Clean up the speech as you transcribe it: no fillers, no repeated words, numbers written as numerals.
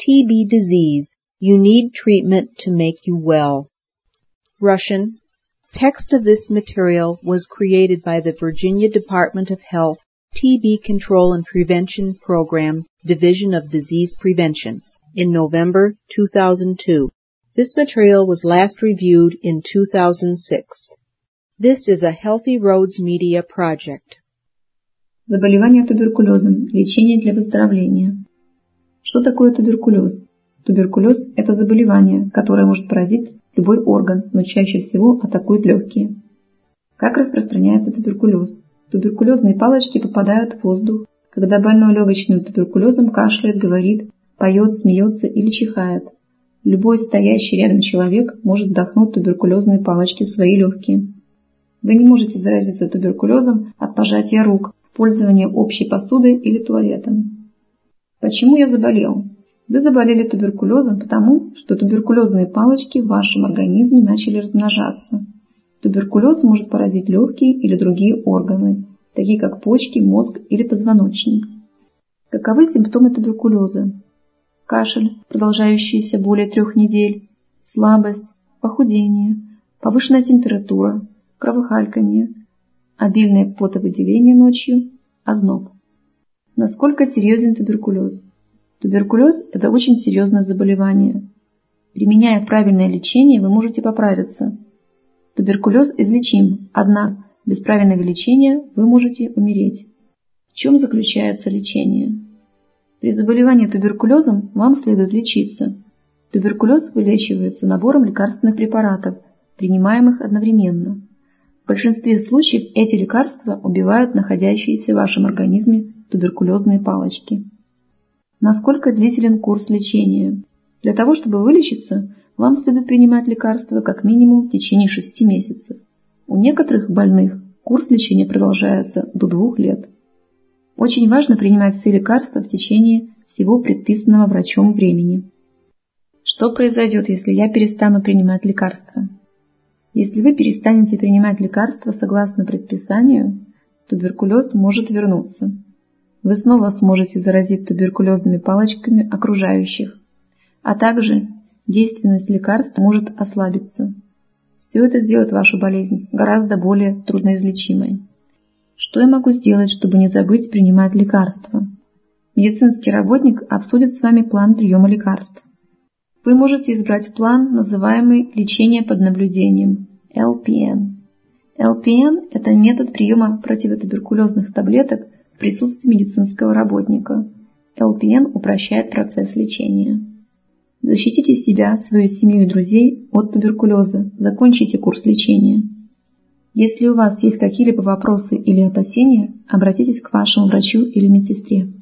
TB disease. You need treatment to make you well. Russian. Text of this material was created by the Virginia Department of Health TB Control and Prevention Program, Division of Disease Prevention, in November 2002. This material was last reviewed in 2006. This is a Healthy Roads Media project. Заболевание туберкулезом. Лечение для выздоровления. Что такое туберкулез? Туберкулез – это заболевание, которое может поразить любой орган, но чаще всего атакует легкие. Как распространяется туберкулез? Туберкулезные палочки попадают в воздух, когда больной легочным туберкулезом кашляет, говорит, поет, смеется или чихает. Любой стоящий рядом человек может вдохнуть туберкулезные палочки в свои легкие. Вы не можете заразиться туберкулезом от пожатия рук, пользования общей посудой или туалетом. Почему я заболел? Вы заболели туберкулезом потому, что туберкулезные палочки в вашем организме начали размножаться. Туберкулез может поразить легкие или другие органы, такие как почки, мозг или позвоночник. Каковы симптомы туберкулеза? Кашель, продолжающийся более 3 недель, слабость, похудение, повышенная температура, кровохальканье, обильное потовыделение ночью, озноб. Насколько серьезен туберкулез? Туберкулез – это очень серьезное заболевание. Применяя правильное лечение, вы можете поправиться. Туберкулез излечим, однако без правильного лечения вы можете умереть. В чем заключается лечение? При заболевании туберкулезом вам следует лечиться. Туберкулез вылечивается набором лекарственных препаратов, принимаемых одновременно. В большинстве случаев эти лекарства убивают находящиеся в вашем организме туберкулезные палочки. Насколько длителен курс лечения? Для того, чтобы вылечиться, вам следует принимать лекарства как минимум в течение 6 месяцев. У некоторых больных курс лечения продолжается до 2 лет. Очень важно принимать все лекарства в течение всего предписанного врачом времени. Что произойдет, если я перестану принимать лекарства? Если вы перестанете принимать лекарства согласно предписанию, туберкулез может вернуться. Вы снова сможете заразить туберкулезными палочками окружающих, а также действенность лекарств может ослабиться. Все это сделает вашу болезнь гораздо более трудноизлечимой. Что я могу сделать, чтобы не забыть принимать лекарства? Медицинский работник обсудит с вами план приема лекарств. Вы можете избрать план, называемый лечение под наблюдением – LPN. LPN – это метод приема противотуберкулезных таблеток в присутствии медицинского работника. LPN упрощает процесс лечения. Защитите себя, свою семью и друзей от туберкулеза. Закончите курс лечения. Если у вас есть какие-либо вопросы или опасения, обратитесь к вашему врачу или медсестре.